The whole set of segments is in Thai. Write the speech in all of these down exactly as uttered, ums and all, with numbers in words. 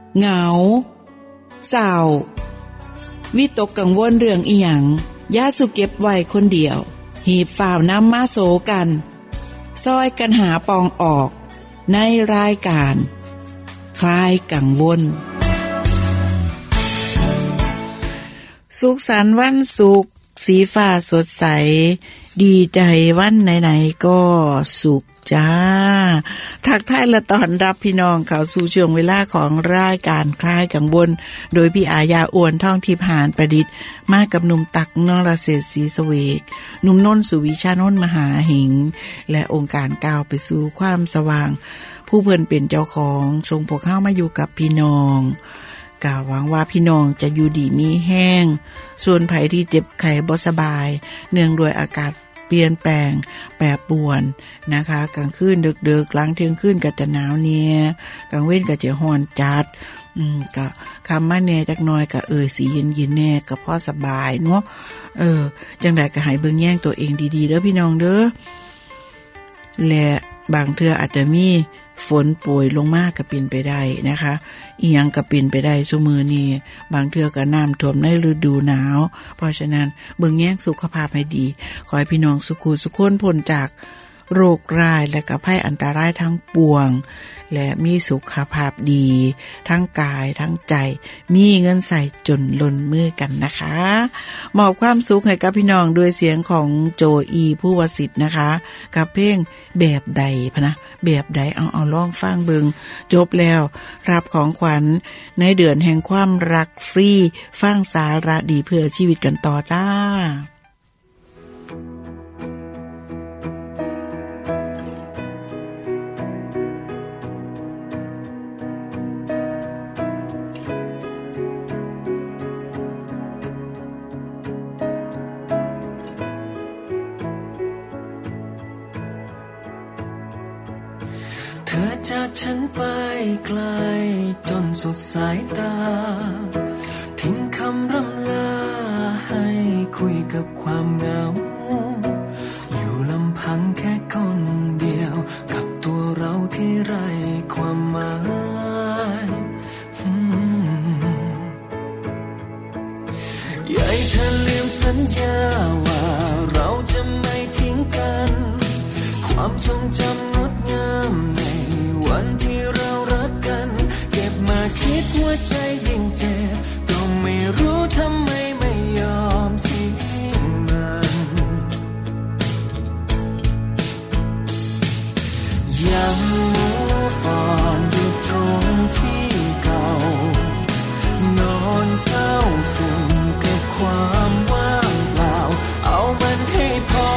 เหงาเศร้าวิตกกังวลเรื่องอีหยังอย่าสุเก็บไว้คนเดียวหีบฝ่าวนำมาโสกันซอยกันหาปองออกในรายการคลายกังวลสุขสันต์วันศุกร์สีฟ้าสดใสดีใจวันไหนๆก็สุขจ้าทักทายและต้อนรับพี่น้องเข้าสู่ช่วงเวลาของรายการคลายกังวลโดยพี่อาญาอ้วนท่องทิพย์หานประดิษฐ์มากับหนุ่มตักนรเศรษฐ์ศรีสเวกหนุ่มนนท์สุวิชานนท์มหาหิงและองค์การก้าวไปสู่ความสว่างผู้เพิ่นเป็นเจ้าของทรงพวกเข้ามาอยู่กับพี่น้องกล่าวหวังว่าพี่น้องจะอยู่ดีมีแห้งส่วนไผที่เจ็บไข้บ่สบายเนื่องด้วยอากาศเปลี่ยนแปลงแปรปรวนนะคะกลางคืนดึกๆหลังเที่ยงคืนก็จะหนาวเนี่ยกลางเว้นก็จะร้อนจัดอืมก็คำมาแน่จักหน่อยก็เออสีเย็นๆแน่ก็พอสบายเนาะเออจังได๋ก็ให้เบิ่งแย่งตัวเองดีๆเด้อพี่น้องเด้อและบางเทื่ออาจจะมีฝนโปรยลงมาก็เป็นไปได้นะคะอีหยังก็เป็นไปได้ซุมื้อนี้บางเทื่อก็น้ำท่วมในฤดูหนาวเพราะฉะนั้นเบิ่งแย่งสุขภาพให้ดีขอให้พี่น้องสุขุสุขคนพ้นจากโรคร้ายและก็ภัยอันตรายทั้งปวงและมีสุขภาพดีทั้งกายทั้งใจมีเงินใส่จนล้นมือกันนะคะมอบความสุขให้กับพี่น้องด้วยเสียงของโจอีผู้วสิทธิ์นะคะกับเพลงแบบใดพะนะแบบใดเอาเอาลองฟังเบิงจบแล้วรับของขวัญในเดือนแห่งความรักฟรีฟังสาระดีเพื่อชีวิตกันต่อจ้าจากฉันไปไกลจนสุดสายตาทิ้งคำร่ำลาให้คุยกับความเหงาอยู่ลำพังแค่คนเดียวกับตัวเราที่ไร้ความหมายอย่าให้เธอลืมสัญญาว่าเราจะไม่ทิ้งกันความทรงจำงดงามวันที่เรารักกันเก็บมาคิดหัวใจยิ่งเจ็บก็ไม่รู้ทำไมไม่ยอมทิ้งมันยังมูฟออนอยู่ตรงที่เก่านอนเศร้าซึมกับความว่างเปล่าเอามันให้พอ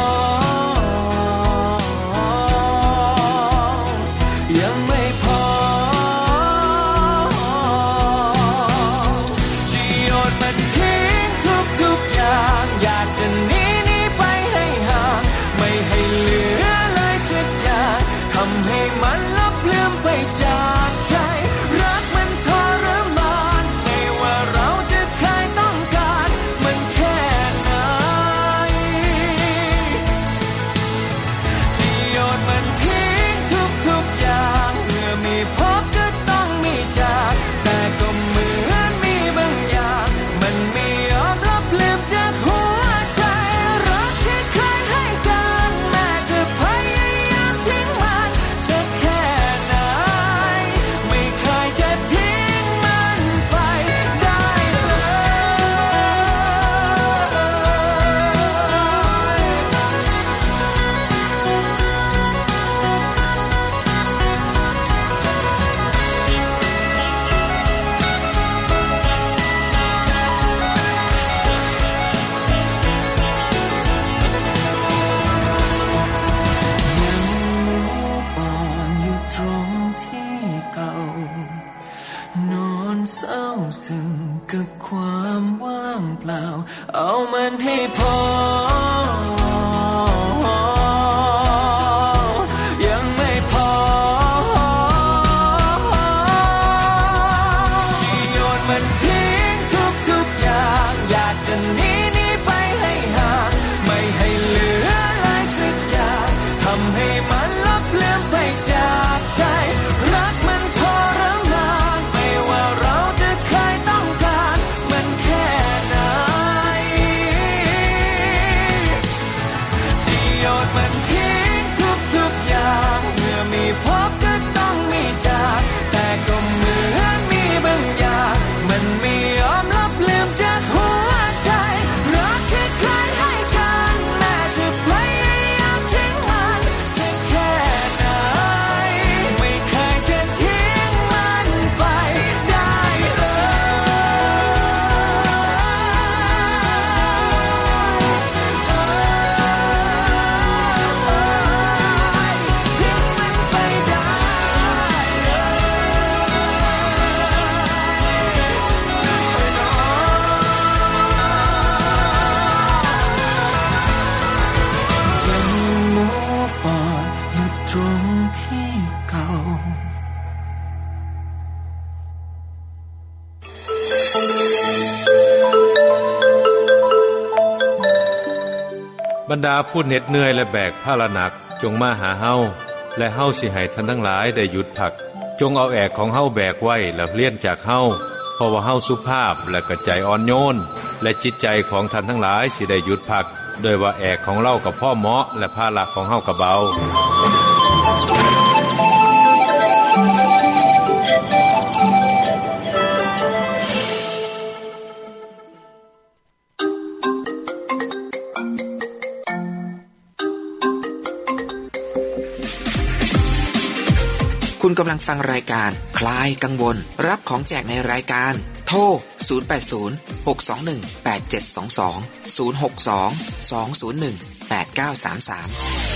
เอามันให้พอยังไม่พอที่โยนมันทิ้งทุกๆอย่างอยากจะหนีหนีไปให้ห่างไม่ให้เหลืออะไรสักอย่างทำให้มันลับเลือนไปจากใจรักมันทรมานไม่ว่าเราบรรดาผู้เหน็ดเหนื่อยและแบกภาระหนักจงมาหาเฮาและเฮาสิให้ท่านทั้งหลายได้หยุดพักจงเอาแอกของเฮาแบกไว้แล้วเลี่ยนจากเฮาเพราะว่าเฮาสุภาพและกระใจอ่อนโยนและจิตใจของท่านทั้งหลายสิได้หยุดพักโดยว่าแอกของเรากับพ่อเหมาะและภาระของเฮาก็เบาคุณกำลังฟังรายการคลายกังวลรับของแจกในรายการโทรศูนย์ แปด ศูนย์ หก สอง หนึ่ง แปด เจ็ด สอง สอง ศูนย์ หก สอง สอง ศูนย์ หนึ่ง แปด เก้า สาม สาม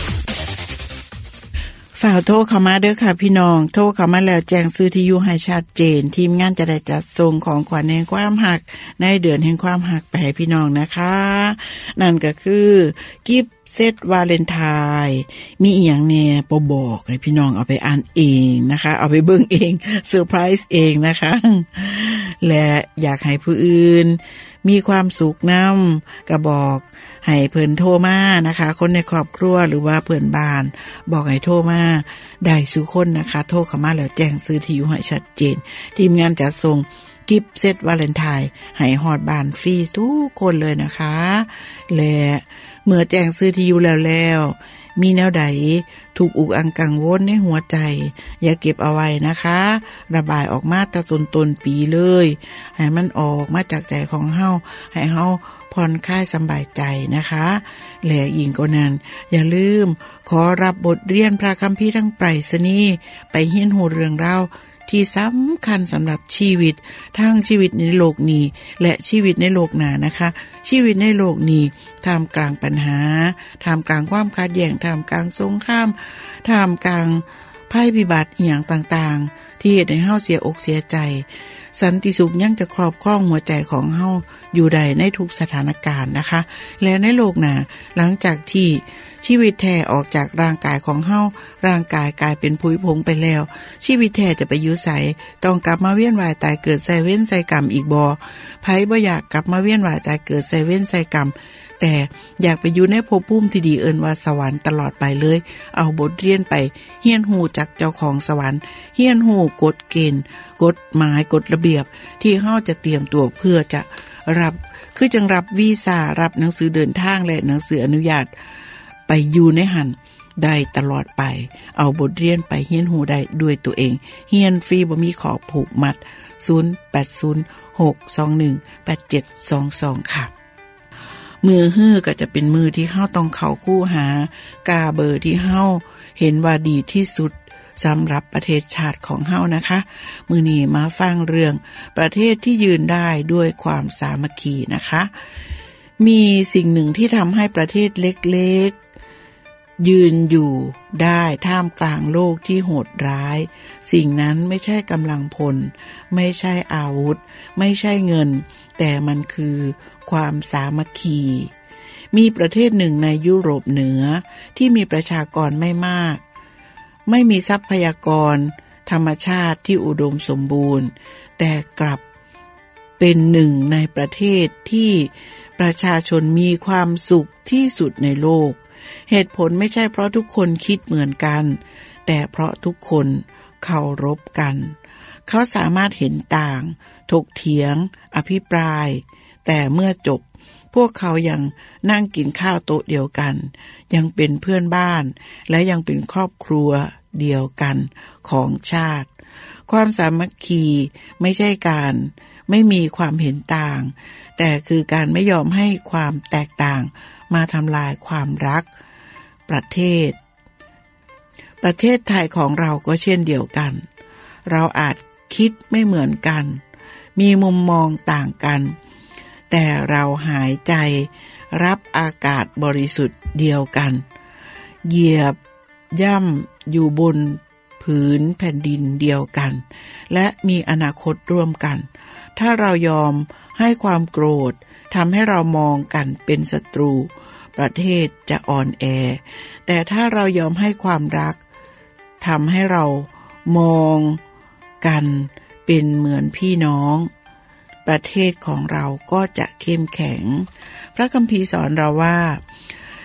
ฝ่ากโทรเข้ามาเด้อค่ะพี่น้องโทรเข้ามาแล้วแจ้งซื้อที่อยู่ให้ชัดเจนทีมงานจะได้จัดส่งของขวัญแห่งความรักในเดือนแห่งความรักไปให้พี่น้องนะคะนั่นก็คือกิฟต์เซตวาเลนไทน์มีอีหยังแน่บ่บอกให้พี่น้องเอาไปอ่านเองนะคะเอาไปเบิ่งเองเซอร์ไพรส์เองนะคะและอยากให้ผู้อื่นมีความสุขนำก็บอกให้เพิ่นโทรมานะคะคนในครอบครัวหรือว่าเพื่อนบ้านบอกให้โทรมาได้สู่คนนะคะโทรเข้ามาแล้วแจ้งซื้อที่อยู่ให้ชัดเจนทีมงานจะส่งกิฟต์เซตวาเลนไทน์ให้ฮอดบ้านฟรีทุกคนเลยนะคะและเมื่อแจ้งซื้อที่อยู่แล้วแล้วมีแนวใดถูกอุกอังกังวลในหัวใจอย่าเก็บเอาไว้นะคะระบายออกมาตั้งต้นต้นปีเลยให้มันออกมาจากใจของเฮาให้เฮาผ่อนคลายสบายใจนะคะและยิ่งกว่านั้นอย่าลืมขอรับบทเรียนพระคัมภีร์ทั้งไตรสนีไปเรียนรู้เรื่องราวที่สำคัญสำหรับชีวิตทั้งชีวิตในโลกนี้และชีวิตในโลกหน้านะคะชีวิตในโลกนี้ท่ามกลางปัญหาท่ามกลางความขัดแย้งท่ามกลางสงครามท่ามกลางภัยพิบัติอย่างต่างๆที่เฮ็ดให้เฮาเสียอกเสียใจสันติสุขยังจะครอบครองหัวใจของเฮาอยู่ได้ในทุกสถานการณ์นะคะและในโลกหน้าหลังจากที่ชีวิตแท้ออกจากร่างกายของเฮาร่างกายกลายเป็นผุยผงไปแล้วชีวิตแท้จะไปอยู่ไสต้องกลับมาเวียนว่ายตายเกิดใส่เว้นใส่กรรมอีกบ่ไผบ่อยากกลับมาเวียนว่ายตายเกิดใส่เว้นใส่กรรมแต่อยากไปอยู่ในภพภูมิที่ดีเอิ้นว่าสวรรค์ตลอดไปเลยเอาบทเรียนไปเรียนรู้จากเจ้าของสวรรค์เรียนรู้กฎเกณฑ์กฎหมายกฎระเบียบที่เฮาจะเตรียมตัวเพื่อจะรับคือจังรับวีซ่ารับหนังสือเดินทางและหนังสืออนุญาตไปอยู่ในหันได้ตลอดไปเอาบทเรียนไปเรียนรู้ได้ด้วยตัวเองเรียนฟรีบ่มีขอผูกมัดศูนย์ แปด ศูนย์ หก สอง หนึ่ง แปด เจ็ด สอง สองค่ะมือฮื้อก็จะเป็นมือที่เฮาต้องเข้าคู่หากาเบอร์ที่เฮาเห็นว่าดีที่สุดสำหรับประเทศชาติของเฮานะคะมื้อนี้มาฟังเรื่องประเทศที่ยืนได้ด้วยความสามัคคีนะคะมีสิ่งหนึ่งที่ทำให้ประเทศเล็กๆยืนอยู่ได้ท่ามกลางโลกที่โหดร้ายสิ่งนั้นไม่ใช่กำลังพลไม่ใช่อาวุธไม่ใช่เงินแต่มันคือความสามัคคีมีประเทศหนึ่งในยุโรปเหนือที่มีประชากรไม่มากไม่มีทรัพยากรธรรมชาติที่อุดมสมบูรณ์แต่กลับเป็นหนึ่งในประเทศที่ประชาชนมีความสุขที่สุดในโลกเหตุผลไม่ใช่เพราะทุกคนคิดเหมือนกันแต่เพราะทุกคนเคารพกันเขาสามารถเห็นต่างถกเถียงอภิปรายแต่เมื่อจบพวกเขายังนั่งกินข้าวโต๊ะเดียวกันยังเป็นเพื่อนบ้านและยังเป็นครอบครัวเดียวกันของชาติความสามัคคีไม่ใช่การไม่มีความเห็นต่างแต่คือการไม่ยอมให้ความแตกต่างมาทำลายความรักประเทศประเทศไทยของเราก็เช่นเดียวกันเราอาจคิดไม่เหมือนกันมีมุมมองต่างกันแต่เราหายใจรับอากาศบริสุทธิ์เดียวกันเหยียบย่ำอยู่บนผืนแผ่นดินเดียวกันและมีอนาคตร่วมกันถ้าเรายอมให้ความโกรธทำให้เรามองกันเป็นศัตรูประเทศจะอ่อนแอแต่ถ้าเรายอมให้ความรักทำให้เรามองกันเป็นเหมือนพี่น้องประเทศของเราก็จะเข้มแข็งพระคัมภีร์สอนเราว่า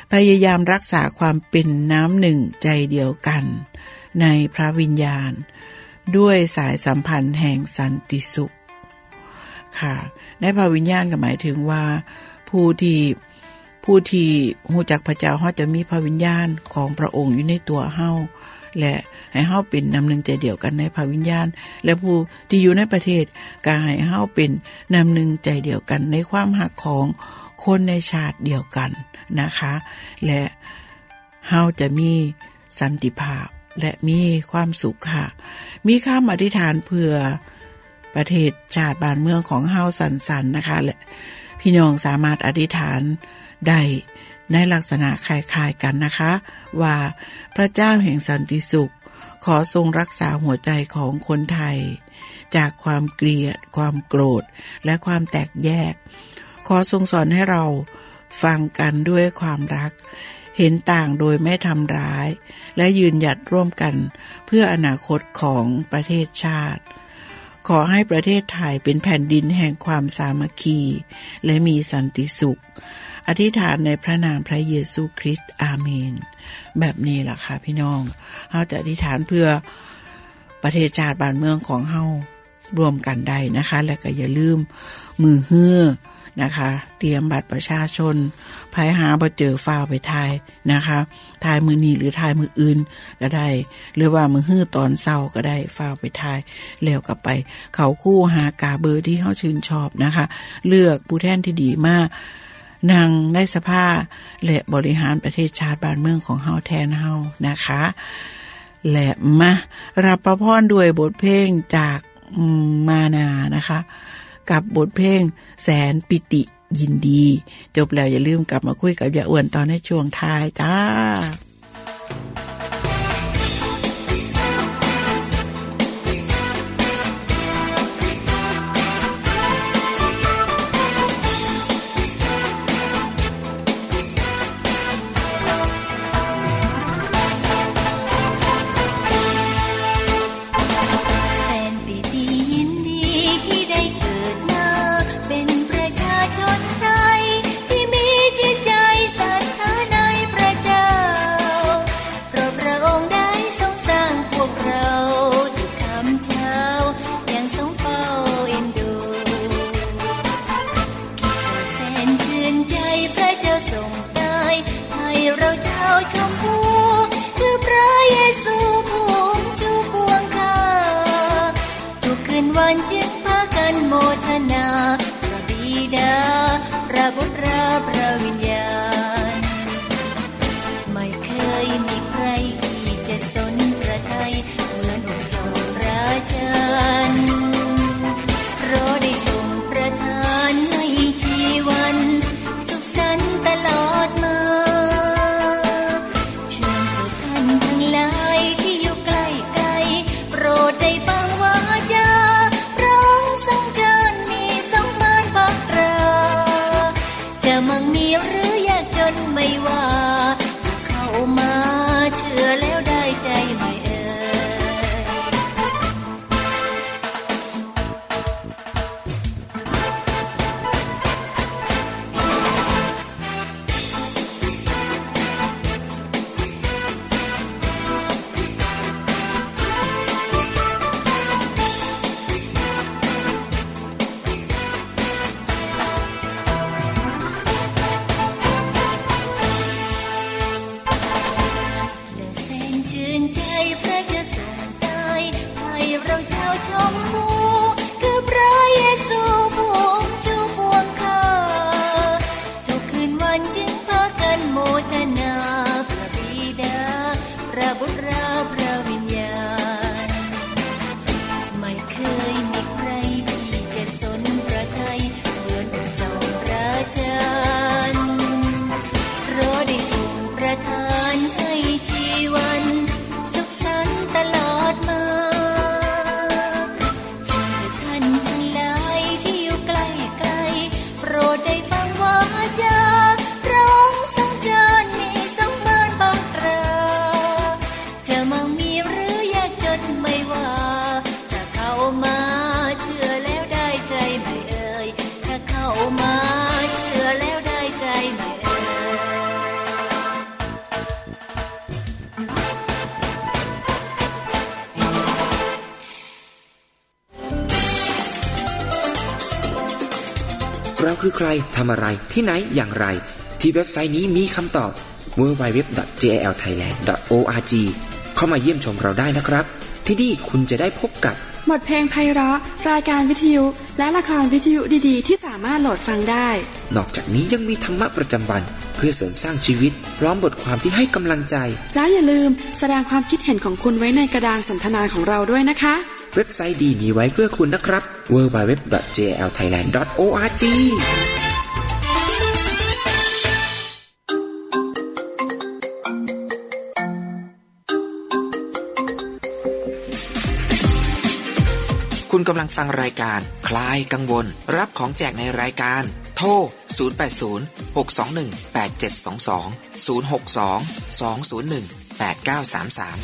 พยายามรักษาความเป็นน้ำหนึ่งใจเดียวกันในพระวิญญาณด้วยสายสัมพันธ์แห่งสันติสุขค่ะในพระวิญญาณก็หมายถึงว่าผู้ที่ผู้ที่รู้จักพระเจ้าเฮาจะมีพระวิญญาณของพระองค์อยู่ในตัวเฮาและให้เฮาเป็นน้ำหนึ่งใจเดียวกันในพระวิญญาณและผู้ที่อยู่ในประเทศก็ให้เฮาเป็นน้ำหนึ่งใจเดียวกันในความรักของคนในชาติเดียวกันนะคะและเฮาจะมีสันติภาพและมีความสุขค่ะมีคำอธิษฐานเพื่อประเทศชาติบ้านเมืองของเฮาสันๆนะคะและพี่น้องสามารถอธิษฐานได้ในลักษณะคล้ายๆกันนะคะว่าพระเจ้าแห่งสันติสุขขอทรงรักษาหัวใจของคนไทยจากความเกลียดความโกรธและความแตกแยกขอทรงสอนให้เราฟังกันด้วยความรักเห็นต่างโดยไม่ทำร้ายและยืนหยัดร่วมกันเพื่ออนาคตของประเทศชาติขอให้ประเทศไทยเป็นแผ่นดินแห่งความสามัคคีและมีสันติสุขอธิษฐานในพระนามพระเยซูคริสต์อาเมนแบบนี้ล่ะค่ะพี่น้องเฮาจะอธิษฐานเพื่อประเทศชาติบ้านเมืองของเฮารวมกันได้นะคะและก็อย่าลืมมือเฮือนะคะเตรียมบัตรประชาชนภายหาบ่เจอฟ้าวไปทายนะคะทายมือนี้หรือทายมืออื่นก็ได้หรือว่ามือฮื้อตอนเช้าก็ได้ฟ้าวไปทายแล้วก็ไปเข้าคู่หากาเบอร์ที่เฮาชื่นชอบนะคะเลือกผู้แทนที่ดีมากนั่งในสภาและบริหารประเทศชาติบ้านเมืองของเฮาแทนเฮานะคะและมารับประพรด้วยบทเพลงจากมานานะคะกับบทเพลงแสนปิติยินดีจบแล้วอย่าลืมกลับมาคุยกับยาอ้วนตอนในช่วงท้ายจ้าเราคือใครทำอะไรที่ไหนอย่างไรที่เว็บไซต์นี้มีคำตอบ ดับเบิลยู ดับเบิลยู ดับเบิลยู ดอท เจ แอล ไทยแลนด์ ดอท โอ อาร์ จี เข้ามาเยี่ยมชมเราได้นะครับที่นี่คุณจะได้พบกับบทเพลงไพเราะรายการวิทยุและละครวิทยุดีๆที่สามารถโหลดฟังได้นอกจากนี้ยังมีธรรมะประจำวันเพื่อเสริมสร้างชีวิตพร้อมบทความที่ให้กำลังใจแล้วอย่าลืมแสดงความคิดเห็นของคุณไว้ในกระดานสนทนาของเราด้วยนะคะเว็บไซต์ดีมีไว้เพื่อคุณนะครับ ดับเบิลยู ดับเบิลยู ดับเบิลยู ดอท เจ แอล ไทยแลนด์ ดอท โอ อาร์ จีคุณกำลังฟังรายการคลายกังวลรับของแจกในรายการโทรศูนย์ แปด ศูนย์ หก สอง หนึ่ง แปด เจ็ด สอง สอง ศูนย์ หก สอง สอง ศูนย์ หนึ่ง แปด เก้า สาม สาม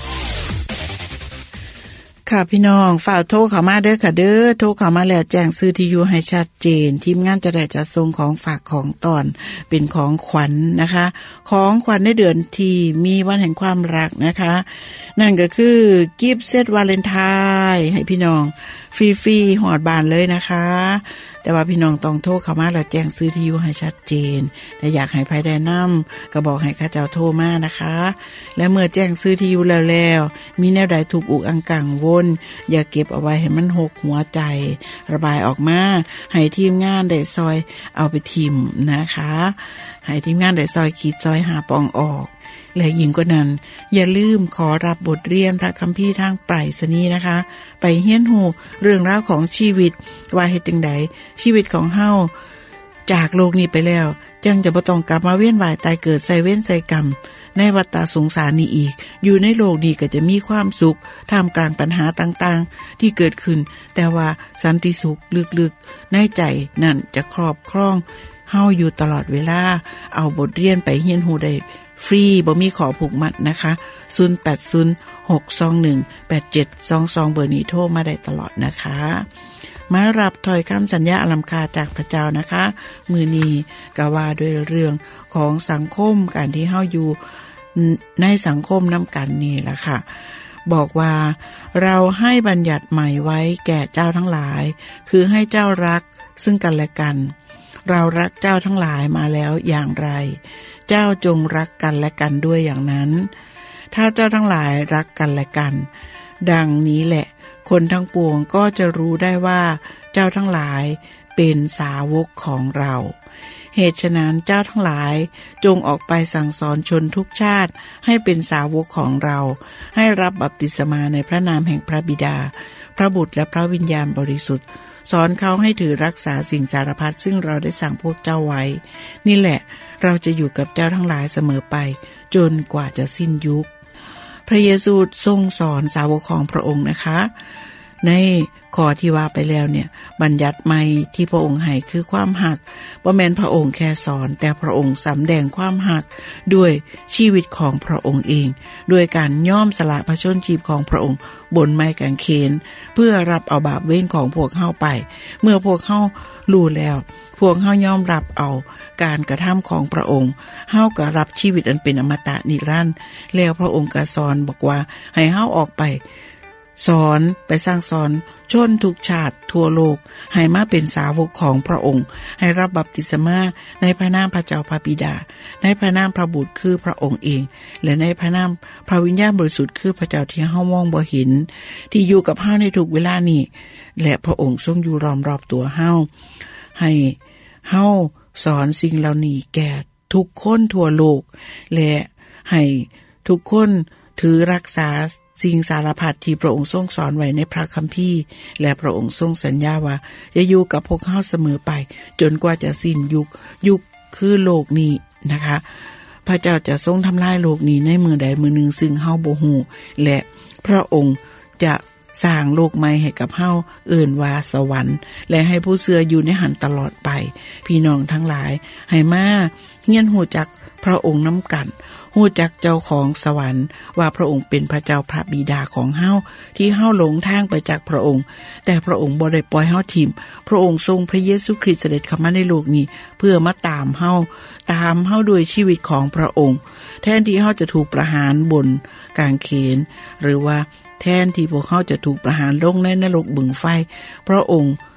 ค่ะพี่น้องฝากโทรเข้ามาเด้อค่ะเด้อโทรเข้ามาแล้วแจ้งชื่อที่อยู่ให้ชัดเจนทีมงานจะได้จัดส่งของฝากของตอนเป็นของขวัญ น, นะคะของขวัญในเดือนที่มีวันแห่งความรักนะคะนั่นก็คือกิฟต์เซตวาเลนไทน์ให้พี่น้องฟรีๆหอดบานเลยนะคะแต่ว่าพี่น้องต้องโทรเข้ามาแล้วแจ้งชื่อที่อยู่ให้ชัดเจนและอยากให้ไผได้นำก็บอกให้ข้าเจ้าโทรมานะคะและเมื่อแจ้งชื่อที่อยู่แล้วๆมีแนวใดถูกอุกอังกังวนอย่าเก็บเอาไว้ให้มันหกหัวใจระบายออกมาให้ทีมงานได้ซอยเอาไปทิ่มนะคะให้ทีมงานได้ซอยขีดซอยหาปองออกและยิ่งกว่านั้นอย่าลืมขอรับบทเรียนพระคัมภีร์ทางไปรษณีย์นะคะไปเรียนรู้เรื่องราวของชีวิตว่าเฮ็ดจังได๋ชีวิตของเฮาจากโลกนี้ไปแล้วจังจะบ่ต้องกลับมาเวียนว่ายตายเกิดใส่เวรใส่กรรมในวัฏฏะสงสารนี้อีกอยู่ในโลกนี้ก็จะมีความสุขท่ามกลางปัญหาต่างๆที่เกิดขึ้นแต่ว่าสันติสุขลึกๆในใจนั่นจะครอบครองเฮาอยู่ตลอดเวลาเอาบทเรียนไปเรียนรู้ได้ฟรีบ่มีขอผูกมัดนะคะศูนย์ แปด ศูนย์ หก สอง หนึ่ง แปด เจ็ด สอง สองเบอร์นี้โทรมาได้ตลอดนะคะมารับถ้อยคำสัญญาอลัมคาจากพระเจ้านะคะมื้อนี้ก็ว่าด้วยเรื่องของสังคมการที่เฮาอยู่ในสังคมนำกันนี่ล่ะค่ะบอกว่าเราให้บัญญัติใหม่ไว้แก่เจ้าทั้งหลายคือให้เจ้ารักซึ่งกันและกันเรารักเจ้าทั้งหลายมาแล้วอย่างไรเจ้าจงรักกันและกันด้วยอย่างนั้นถ้าเจ้าทั้งหลายรักกันและกันดังนี้แหละคนทั้งปวงก็จะรู้ได้ว่าเจ้าทั้งหลายเป็นสาวกของเราเหตุฉะนั้นเจ้าทั้งหลายจงออกไปสั่งสอนชนทุกชาติให้เป็นสาวกของเราให้รับบัพติศมาในพระนามแห่งพระบิดาพระบุตรและพระวิญญาณบริสุทธิ์สอนเขาให้ถือรักษาสิ่งสารพัดซึ่งเราได้สั่งพวกเจ้าไว้นี่แหละเราจะอยู่กับเจ้าทั้งหลายเสมอไปจนกว่าจะสิ้นยุคพระเยซูทรงสอนสาวกของพระองค์นะคะในข้อที่ว่าไปแล้วเนี่ยบัญญัติใหม่ที่พระองค์ให้คือความหักบ่แม่นพระองค์แค่สอนแต่พระองค์สำแดงความหักด้วยชีวิตของพระองค์เองด้วยการยอมสละพระชนชีพของพระองค์บนไม้กางเขนเพื่อรับเอาบาปเวรของพวกเฮาไปเมื่อพวกเฮารู้แล้วพวกเฮายอมรับเอาการกระทำของพระองค์เฮาก็รับชีวิตอันเป็นอมตะนิรันดร์แล้วพระองค์ก็สอนบอกว่าให้เฮาออกไปสอนไปสร้างสอนชนทุกชาติทั่วโลกให้มาเป็นสาวกของพระองค์ให้รับบัพติศมาในพระนามพระเจ้าพระบิดาในพระนามพระบุตรคือพระองค์เองและในพระนามพระวิญญาณบริสุทธิ์คือพระเจ้าที่เฮามองบ่เห็นที่อยู่กับเฮาในทุกเวลานี้และพระองค์ทรงอยู่รอบรอบตัวเฮาให้เฮาสอนสิ่งเหล่านี้แก่ทุกคนทั่วโลกและให้ทุกคนถือรักษาสิ่งสารพัดที่พระองค์ทรงสอนไว้ในพระคัมภีร์และพระองค์ทรงสัญญาว่าจะอยู่กับพวกเฮาเสมอไปจนกว่าจะสิ้นยุคยุคคือโลกนี้นะคะพระเจ้าจะทรงทำลายโลกนี้ในมื้อใดมื้อหนึ่งซึ่งเฮาบ่ฮู้และพระองค์จะสร้างโลกใหม่ให้กับเฮาเอิ้นว่าสวรรค์และให้ผู้เชื่ออยู่ในหันตลอดไปพี่น้องทั้งหลายให้มาเรียนรู้จักพระองค์นำกันรู้จักเจ้าของสวรรค์ว่าพระองค์เป็นพระเจ้าพระบิดาของเฮาที่เฮาหลงทางไปจากพระองค์แต่พระองค์บ่ได้ปล่อยเฮาทิ้งพระองค์ทรงพระเยซูคริสต์เสด็จเข้ามาในโลกนี้เพื่อมาตามเฮาตามเฮาด้วยชีวิตของพระองค์แทนที่เฮาจะถูกประหารบนกางเขนหรือว่าแทนที่พวกเฮาจะถูกประหารลงในนรกบึงไฟพระองค์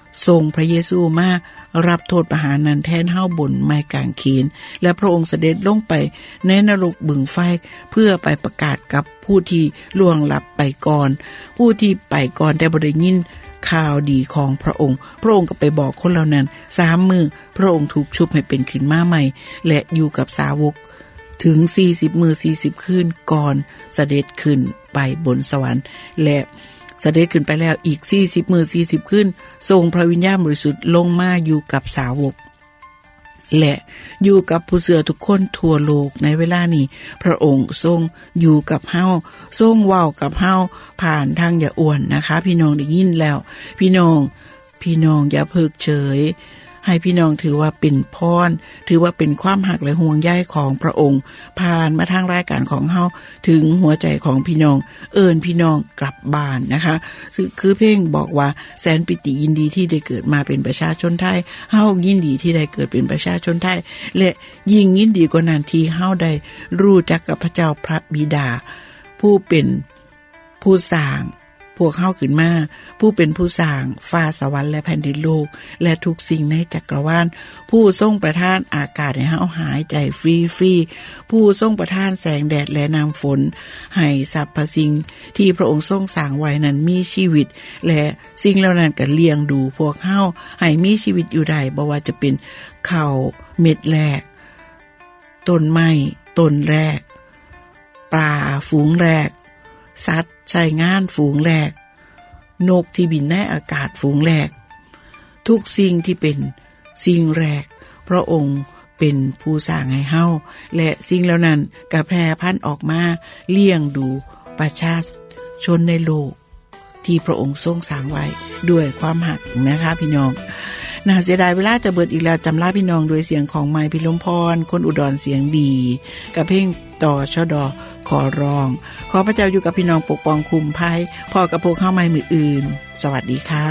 ทรงพระเยซูมารับโทษประหารนั้นแทนเฮาบนไม้กางเขนและพระองค์เสด็จลงไปในนรกบึงไฟเพื่อไปประกาศกับผู้ที่ล่วงลับไปก่อนผู้ที่ไปก่อนแต่บ่ได้ยินข่าวดีของพระองค์พระองค์ก็ไปบอกคนเหล่านั้นสามมื้อพระองค์ถูกชุบให้เป็นขึ้นมาใหม่และอยู่กับสาวกถึงสี่สิบมื้อสี่สิบคืนก่อนเสด็จขึ้นไปบนสวรรค์และเสด็จขึ้นไปแล้วอีกสี่สิบมื้อสี่สิบคืนทรงพระวิญญาณบริสุทธิ์ลงมาอยู่กับสาวกและอยู่กับผู้เชื่อทุกคนทั่วโลกในเวลานี้พระองค์ทรงอยู่กับเฮาทรงเว้ากับเฮาผ่านทางอย่าอ้วนนะคะพี่น้องได้ยินแล้วพี่น้องพี่น้องอย่าเพิกเฉยให้พี่น้องถือว่าเป็นพรถือว่าเป็นความหักและห่วงใยของพระองค์ผ่านมาทางรายการของเฮาถึงหัวใจของพี่น้องเอิ้นพี่น้องกลับบ้านนะคะคือเพลงบอกว่าแสนปิติยินดีที่ได้เกิดมาเป็นประชาชนไทยเฮายินดีที่ได้เกิดเป็นประชาชนไทยและยิ่งยินดีกว่านั้นที่เฮาได้รู้จักกับพระเจ้าพระบิดาผู้เป็นผู้สร้างพวกเฮาขึ้นมาผู้เป็นผู้สร้างฟ้าสวรรค์และแผ่นดินโลกและทุกสิ่งในจักรวาลผู้ทรงประทานอากาศให้เฮาหายใจฟรีๆผู้ทรงประทานแสงแดดและน้ำฝนให้สรรพสิ่งที่พระองค์ทรงสร้างไว้นั้นมีชีวิตและสิ่งเหล่านั้นก็เลี้ยงดูพวกเฮาให้มีชีวิตอยู่ได้บ่ว่าจะเป็นข้าวเม็ดแรกต้นไม้ต้นแรกปลาฝูงแรกสัตว์ใช้งานฝูงแรกนกที่บินในอากาศฝูงแรกทุกสิ่งที่เป็นสิ่งแรกพระองค์เป็นผู้สร้างให้เฮาและสิ่งเหล่านั้นก็แพร่พันธุ์ออกมาเลี้ยงดูประชาชนในโลกที่พระองค์ทรงสร้างไว้ด้วยความหักนะคะพี่น้องน่าเสียดายเวลาจะเบิดอีกแล้วจำลาพี่น้องด้วยเสียงของไมค์พิลมพรคนอุดรเสียงดีกับเพลงต่อชดขอร้องขอพระเจ้าอยู่กับพี่น้องปกป้องคุ้มภัยพอกับพวกเข้าใหม่มืออื่นสวัสดีค่ะ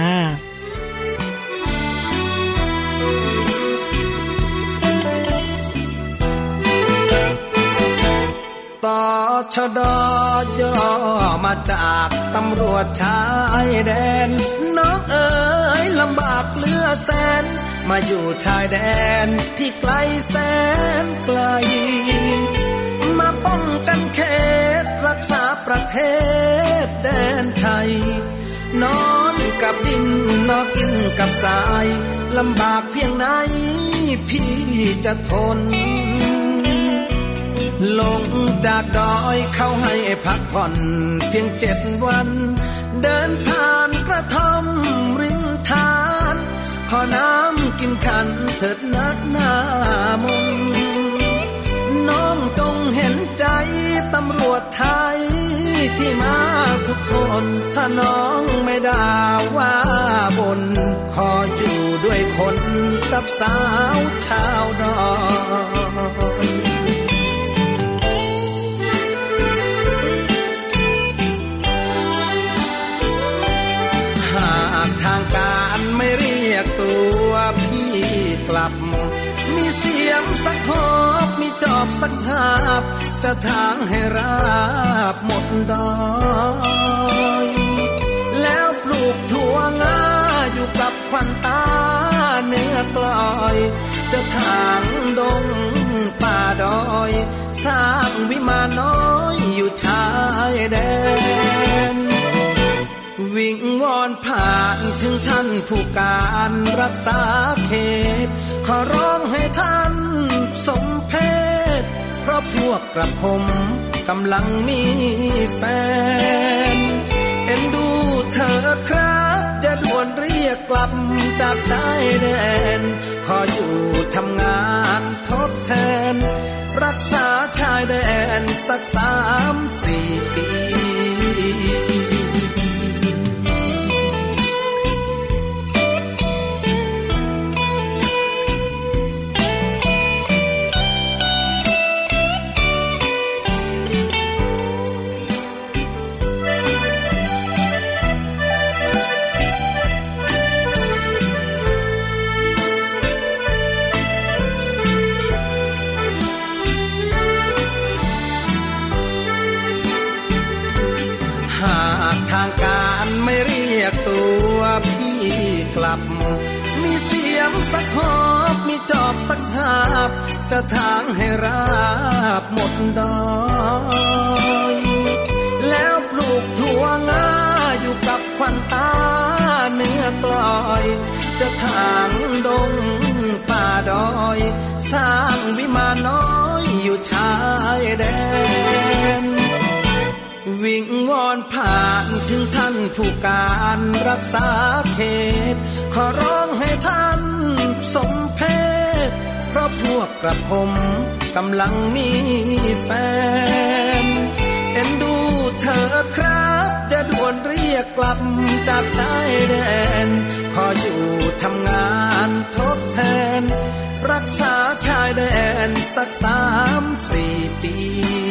ต่อชดย่อมาจากตำรวจชายแดนน้องเอ๋ยลำบากเหลือแสนมาอยู่ชายแดนที่ไกลแสนไกลมาป้องกันเขตรักษาประเทศแดนไทยนอนกับดินนอนกินกับทรายลำบากเพียงไหนพี่จะทนลงจากดอยเข้าให้พักผ่อนเพียงเจ็ดวันเดินผ่านกระท่อมริมทานขอน้ำกินขันเถิดนักหน้ามนน้องจงเห็นใจตำรวจไทยที่มาทุกคนถ้าน้องไม่ด่าว่าบนขออยู่ด้วยคนกับสาวชาวดอยหากทางการไม่เรียกตัวพี่กลับมีเสียมสักหอบมีจอบสักหาบจะทางให้ราบหมดดอยแล้วปลูกถั่วงาอยู่กับควันตาเนื้อกลอยจะทางดงป่าดอยสร้างวิมานน้อยอยู่ชายแดนวิงวอนผ่านถึงท่านผู้การรักษาเขตขอร้องให้ท่านสมเพชเพราะพวกกระผมกำลังมีแฟนเอ็นดูเถิดครับจะด่วนเรียกกลับจากชายแดนขออยู่ทำงานทดแทนรักษาชายแดนสักสามสี่ปีลับมีเสียมสักหอบมีจอบสักหาบจะทางให้ราบหมดดอยแล้วปลูกถั่วงาอยู่กับควันตาเนื้อกลอยจะทางดงป่าดอยสร้างวิมานน้อยอยู่ชายแดนวิงวอนผ่านถึงท่านผู้การรักษาเขตขอร้องให้ท่านสมเพชเพราะพวกกระผมกำลังมีแฟนเอ็นดูเถิดครับจะด่วนเรียกกลับจากชายแดนขออยู่ทำงานทดแทนรักษาชายแดนสักสามสี่ปี